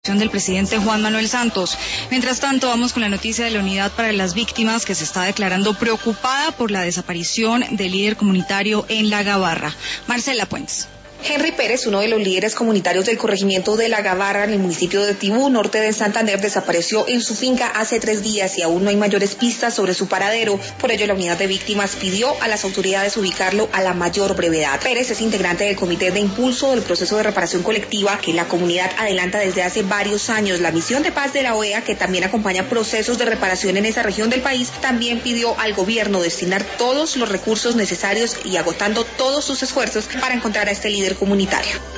del presidente Juan Manuel Santos. Mientras tanto, vamos con la noticia de la Unidad para las Víctimas, que se está declarando preocupada por la desaparición del líder comunitario en La Gabarra. Marcela Puentes. Henry Pérez, uno de los líderes comunitarios del corregimiento de La Gabarra en el municipio de Tibú, norte de Santander, desapareció en su finca hace 3 días y aún no hay mayores pistas sobre su paradero. Por ello, la unidad de víctimas pidió a las autoridades ubicarlo a la mayor brevedad. Pérez es integrante del Comité de Impulso del Proceso de Reparación Colectiva que la comunidad adelanta desde hace varios años. La Misión de Paz de la OEA, que también acompaña procesos de reparación en esa región del país, también pidió al gobierno destinar todos los recursos necesarios y agotando todos sus esfuerzos para encontrar a este líder comunitario.